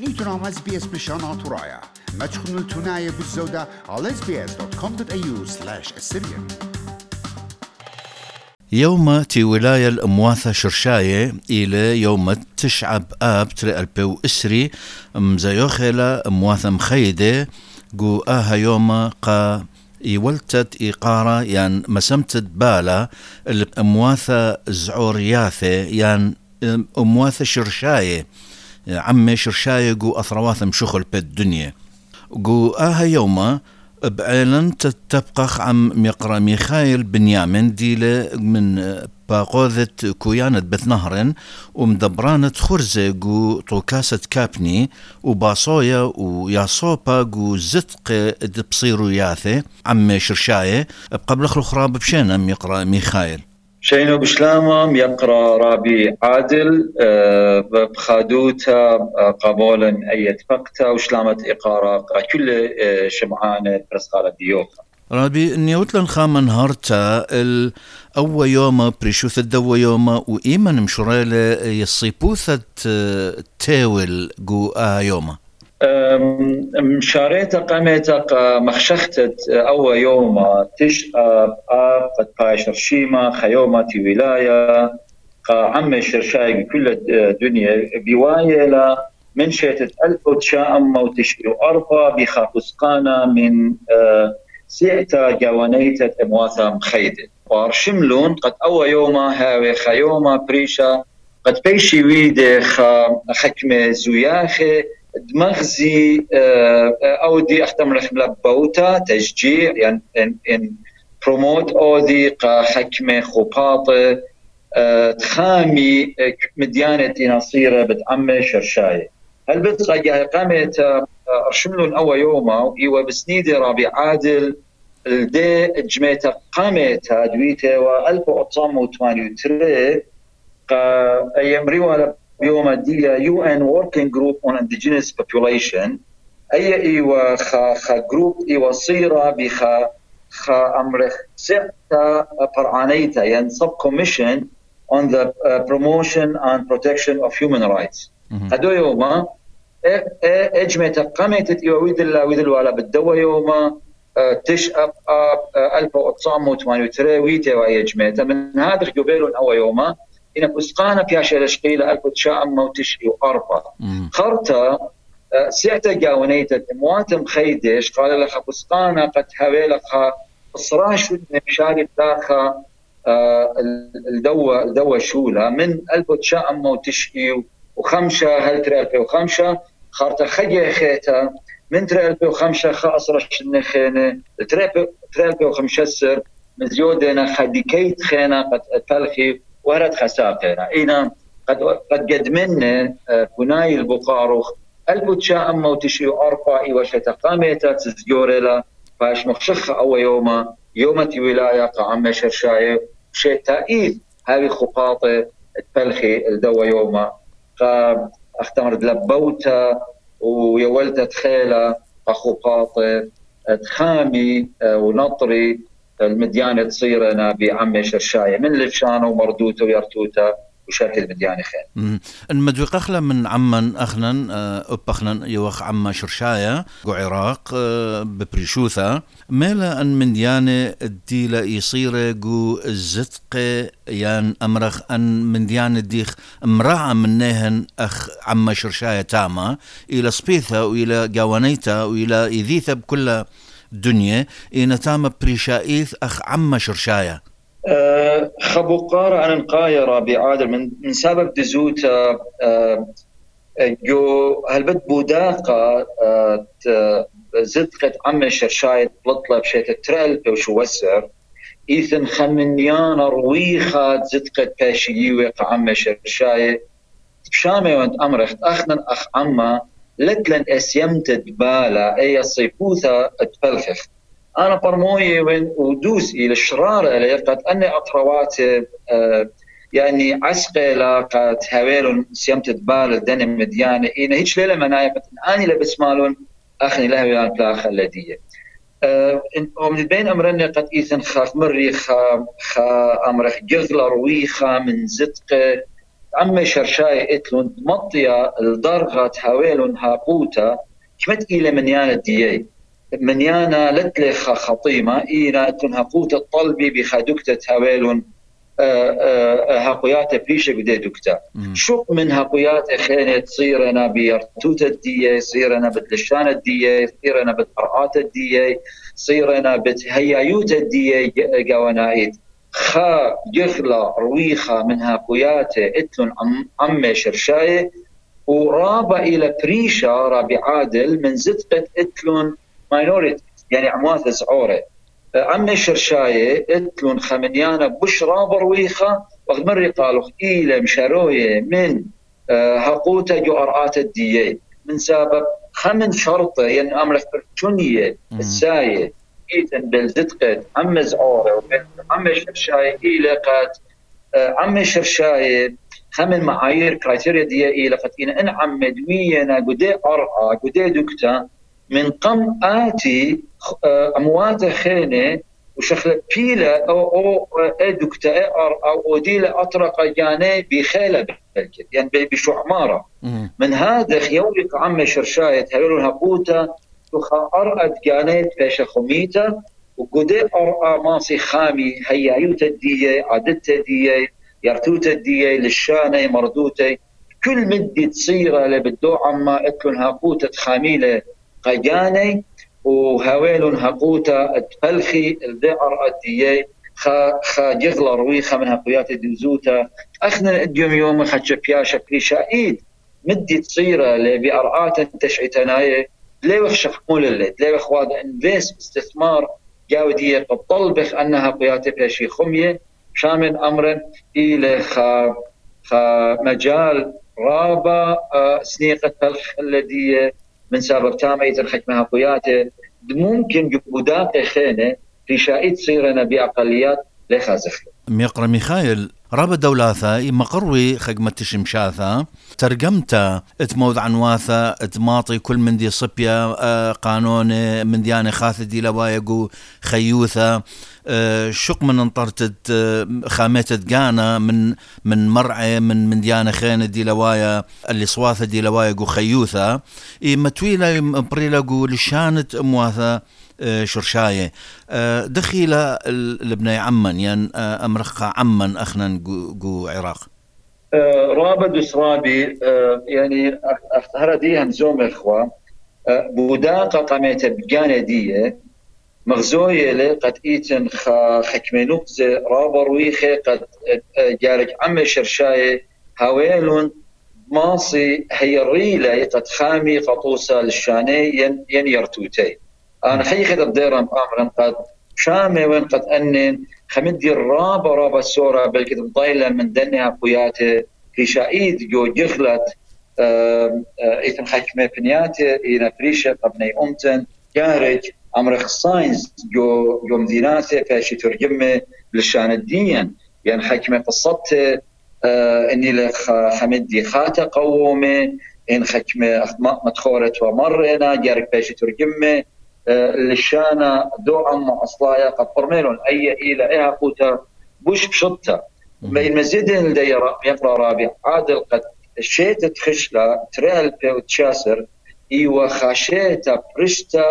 میتونم از SBS بشان ترايا ما تخنوا التناية بالزودة على sbs.com.au/assyrian. يوم تي ولاية الأمواثة شرشاية إلى يوم تشعب آب تري البيو إسري مزيوخيلة أمواثة مخيدة جو آها يوم قا يولتت إيقارة يعني مسمتت بالا الأمواثة زعورياثة يعني أمواثة شرشاية عمي شرشاية جو أثرواثة مشخل بالدنيا جو آها يوم بعلن تتبقخ عم ميقرا ميخايل بنيامين ديلة من باقوذة كويانة بثنهرن ومدبرانة خرزة جو طوكاسة كابني وباصويا وياصوبا جو زتق بصيرو ياثي عم شرشاية بقبل الخراب بشينا ميقرا ميخايل شينو بشلامة يقرأ رابي عادل بخادوتا قبولا أي فقتا وشلامة إقارة كل شمعانة برسقالة ديوخا رابي نيوتلن خامن هارتا الأول يوم بريشوث الدو يوم وإيمن مشوريلة يصيبوثة تاول جو يوم مشاريتا قامتا مخشختت أول يوم تشقى قد بايشر شيما خيومة ولاية عم شرشاي كل الدنيا بوايلة من شيتت 1994 بخاقسقانا من سيئتا جوانيتا امواثا مخيدة وارشملون قد أول يوم هاوي خيومة بريشا قد بيشي ويدي خكمة زوياخي دمغزي أو دي أختمر بوتا تشجيع يعني إن بروموت أو دي حكمة خباطة تخامي مديانة نصيرة بتعمي شرشاية هل بتقى قامت أرشملون أول يوم إيوة بسنيدي رابي عادل الدي جميتا قامت دويته و1988 أيام ريوالا بيوم دي UN Working Group on Indigenous Population أي إيوة خا جروب إيوة صيرة بخا أمرخ سعتا برعانيتا يعني Subcommission on the Promotion and Protection of Human Rights هدو يوما اجمت قامت إيوة ويدل ولا بالدوا يوما تشأب 1988 ويتا ويجمت من هذا قبيل أول يوما إن بسقانا بياشة الشقيلة 1994 خرطة سيعتا جاونيتا مواتم خيدش قال لها بسقانا قد هاويلها إصراش مشاري داخا الدوا شولة من 1995 هل ترى 2005 خرطة خجي خيتا من ترى 2005 خاصرش النخينة ترى 2005 مزيودنا خديكيت خينا قد تلخي ورد خساقنا إنا قد قدمنا بناي البقاروخ 1994 وشتا قامتا تزجورلا فاش مخشخ أول يوم ولاية قعم شرشاية شيء تأييد هذه خطاطة تلخي الدوا يوما اختمر دلبوتا ويولت تخيلة خطاطة تخامي ونطري المديانة تصيرنا بعم شرشاية من لفشانة ومردوته ويرتوته وشكل مديانة خير المدوق أخلا من عمان أخنن أبخنن يوخ عم شرشاية جو عراق ببريشوثة ميلا أن مديانة الديلة يصير جو الزتق يان أمرخ أن مديانة ديخ امرأة منهن أخ عم شرشاية تاما إلى صبيثة وإلى جوانيتا وإلى إذيثة بكل دنيا إن تام بريشايث أخ عم شرشاية خبقارة عن القايرة بعادل من سبب دزوتا جو هالبد بوداقة زدقت عم شرشاية بلطلة بشيت الترال وشو وسر إيثن خمنيان رويخة زدقت باشيوة عم شرشاية بشامي وانت أمرخت أخنا أخ عما لتلن اسيمت دبالا اي الصيبوثة تفلخخ انا برموي ودوس الى الشرارة اللي قد اني اطروات يعني عسقي لقد هاويلون سيمت دبالا دني مديانة اينا هيش ليلة منايا اني لبس مالون اخني لهويان بلا خلدية ومن بين امرني قد ايثن خاف مري خا امرخ جغل رويخة من زدق عم شرشاي اتلون مطيا الدرغة هاويلون هابوتا كمت إلى منيانا ديي منيانا لتلخ خطيمة إينا اتلون هابوتا الطلبي بخادوكتا هاويلون هاقويات بريشة قدي دوكتا شو من هاقويات خينة تصيرنا بيرتوتا الدية صيرنا بتلشان الدية صيرنا بتقرآت الدية صيرنا بتهيايوتا الدية قوانايد خا يغلى رويخة من هاقوياته اتلون عمي شرشاية ورابا إلى بريشة رابي عادل من زدقة اتلون ماينوريتي يعني عمواث زعورة عمي شرشاية اتلون خمنيانا بشرى برويخة وقت مري قالوا إلى مشاروية من هاقوتا جو أرآت الدية من سبب خمن شرطة يعني أمرك برشونية الساية إيتن بالزدقة عمي زعورة عمي شرشاية إلى قد عمي شرشاية خمن معايير كرايتيريا دي إلى قد إن عمي دوينا قدي أرآ قدي دكتا من قم آتي أموات خينة وشخلة بيلة أو دكتا أو ديلة أطرق جاني بخيلة بالكد يعني بشعمارة من هذا يولك عمي شرشاية هلو هبوتا تخا أرأت جاني بيش خميتا وقدي أرأى ماسي خامي هيايوتا دية عددتا دية يرتوتا دية للشاني مردوتي كل مدي تصيرة لبدو عما اتلون هاقوتا خاميلة قجاني وهاويلون هاقوتا تفلخي الدعر الديي خا جغلا رويخة من هاقويات الدوزوتا أخنا اليوم يوم خدش بياشا بريشايد مدي تصيرة لبأرآت تشعيتناية ليه شخمول اللي ليه خواد انفيس استثمار جاودية بطلبخ أنها هاقويات بيشي خمية شامل أمرا إلى خا مجال رابا سنيقة فلخ الذي من سبب تاميت الحكمة هاقوياته ممكن جبودات خينة في شائد صيرنا بأقليات لخازخ ميقرا ميخائيل رابا دولاثا مقروي خقمة شمشاثا ترجمتا اتموذ عنواثا اتماطي كل من دي صبيا قانون من ديانة خاث دي لوايقو خيوثا شق من انطرتت خامتت جانا من مرعي من ديانة خينة دي لوايا اللي صواثة دي لوايقو خيوثا متويلة بريلاقو لشانت امواثا شرشاية دخيلة لبني عمان يعني أمرخة عمان أخنا جو عراق رابد وسرابي يعني هرديها نزوم إخوة بوداقة قميت بجانة دي مغزوية لي قد إيتن خكمنوز رابر ويخي قد جارك عم شرشاية هاويلون ماصي هي الريلة قد خامي قطوسة للشاني ين يرتوتي أنا حقيقة الديرم أمرا قد شامي وين قد أنن خمدي رابا السورة بالكتب ضايلة من دنها قوياته في شايد جو جغلت إيتم حكمة بنياته إينا بريشة قبني أمتن جارج أمر ساينس جو مديناته فاشي ترجمه للشان الدين يعني حكمة قصته إني لخ خمدي خاته قومه إن حكمة مدخورة ومرنا جارج فاشي ترجمه للشانة دو عم أصلايا قد برميلون أي إلى إيها قوتا بوش بشطة بين مزيدين الديرة يقرأ رابع عادل قد شيت تخشلا تريال بيو تشاسر إيوا خاشيتا برشتا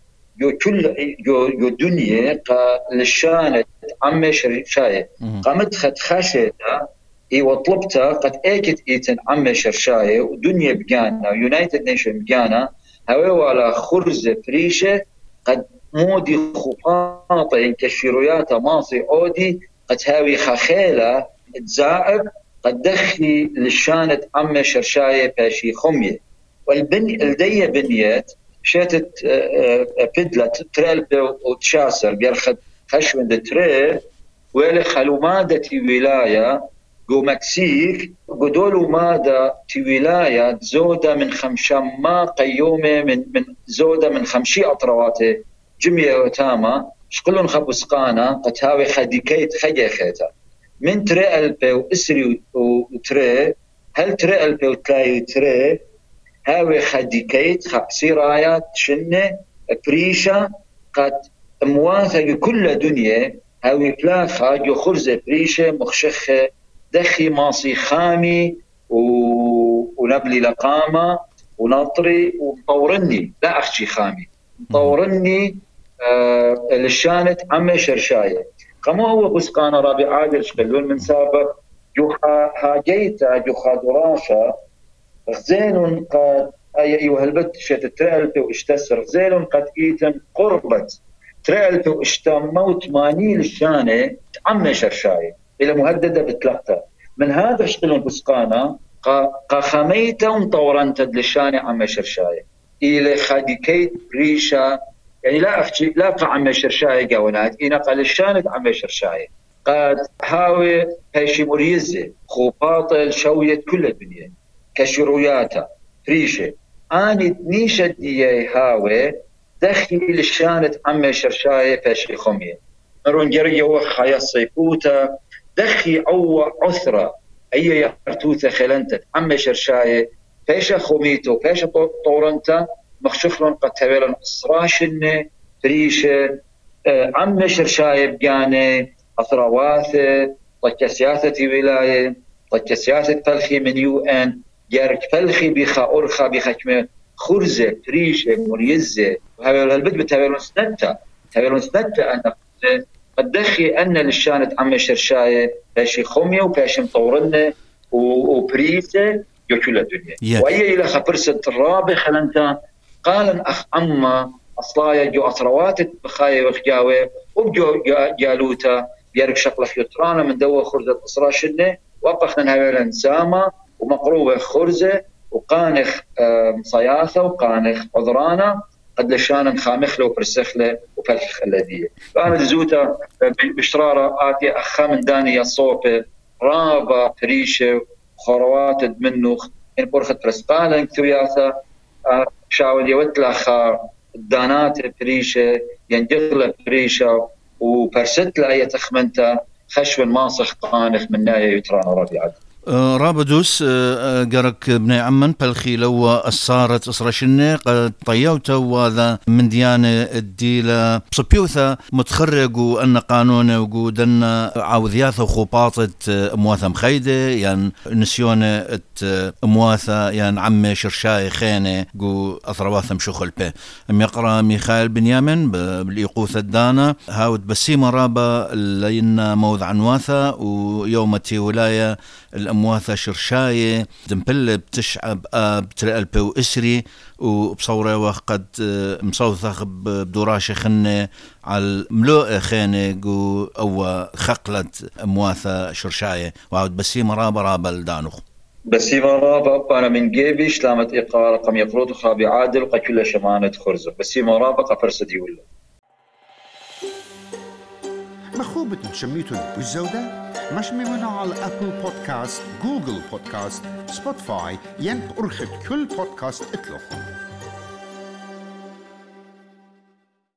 جو دنيا للشانة عمي شرشاية قامت خد خاشيتا إيوا طلبتا قد ايكت ايتن عمي شرشاية ودنيا بجانا يونايتد نيشن بجانا هاوي على خرزة فريشة قد مودي خفاطة انكشيروياتا ماصي عودي قد هاوي خخيلة تزاعب قد دخلي للشانة عمي شرشاية باشي خمية الدية بنيات شاتت بدلت تريل وتشاسر بيرخد خشون دي تريل ويلي خلو مادة ولاية جو مكسيك قدولوا ماذا في ولاية زودة من 5 ما قيومة من زودة من 5 أطرواته جميع وتاما شقلون خبسقانا قد هاوي خديكيت خيتا من تري ألبي وإسري وتري هل تري ألبي وتلاي تري هاوي خديكيت خبسي رايات شنة بريشة قد مواثة كل دنيا هاوي بلاخة جو خرزة بريشة مخشخة دخي ماصي خامي ونبلي لقامة ونطري ومطورني، لا أخشي خامي مطورني لشانت عمي شرشاية. كما هو بسقانة رابع عادل شقلون من سابق جوحا هاجيتا جوحا دراشة غزين قد أيها البت شت ترألت واشتسر غزين قد إيتم قربت ترألت واشتموت ماني للشانة عمي شرشاية إلى مهددة بتلقى من هذا شقلون بسقانة خميتا ومطورنت للشانة عمي شرشاية إلى خاديكيت ريشة، يعني لا أحكي لا عمي شرشاية قاونات إنا قال الشانة عمي شرشاية قد هاوي هيشي مريزة خوباطل شوية كل الدنيا كشروياتا ريشة أني نيشة دي هاوي دخل الشانة عمي شرشاية فاشي خمية نرون جري وخايا الصيفوتا دخي أو عثرة أي يرتوثة خلنتت عمي شرشاية فاشا خميتو فاشا طورنتا مخشخلون قد تبيلن أسراشنة ريشة عمي شرشاية بياني أثرواثة طكة سياسة ولاية طكة سياسة فلخي من UN جارك فلخي بيخا أرخا بيخا كمية خرزة ريشة مريزة وهذا البد بتبيلون سنتا أن قد دخي أن للشانة عمي شرشاية باشي خمية وباشي مطورنة وبريسة يوكل الدنيا وأي إلى خبرسة الرابع خلنتا قالن أخ أما أصلايا جو أطروات بخاية وخجاوة وبجو جالوتا بيارك شقلة خيوترانا من دوا خرزة أسرى شنة وقفنا هاولا نسامة ومقروبة خرزة وقانخ صياثة وقانخ عذرانا قد لشانا خامخلة وبرسخلة وفلخ خلدية فأنا زوتا بشرارة آتي أخا من داني الصوبة رابا فريشة وخروات منوخ إن برخت برسقالا ثوياثة شاول يوتلخ الدانات بريشة ينجغل بريشة وبرست لا يتخمنتا خشو ماسخ قانخ من نايا يترانا ربيعات رابدوس قرك بني عمن بلخي لو الصارت أسرشنة قد طيوتا وذا من ديانة الديلة صبيوثا متخرج وأن قانون وجودن عوذياثة وخوباطة أمواثة مخيدة يعني نسيونة أمواثة يعني عمي شرشاي خينة جو أثرواثة مشوخل به أم يقرأ ميخائيل بنيامين بالإيقوث الدانا هاود بسيمة رابا لين موضع عنواثة ويومتي ولاية الأمواثة شرشاية دمبل بتشعب بترقلبه وإسري وبصورة وقد مصوثخ بدوراشة خنة على الملوء خانة أو خقلت أمواثة شرشاية وعود بسيمة رابا لدانوخ بسيمة رابا أنا من جيبي شلامت إقارة قم يقروض خابي عادل وقا كل شمانة خرزة بسيمة رابا قفرسة يولا مخوبة شميتون بالزودة مش ممنوع على أبل بودكاست جوجل بودكاست سبوتيفاي ين أرخد كل بودكاست اطلقهم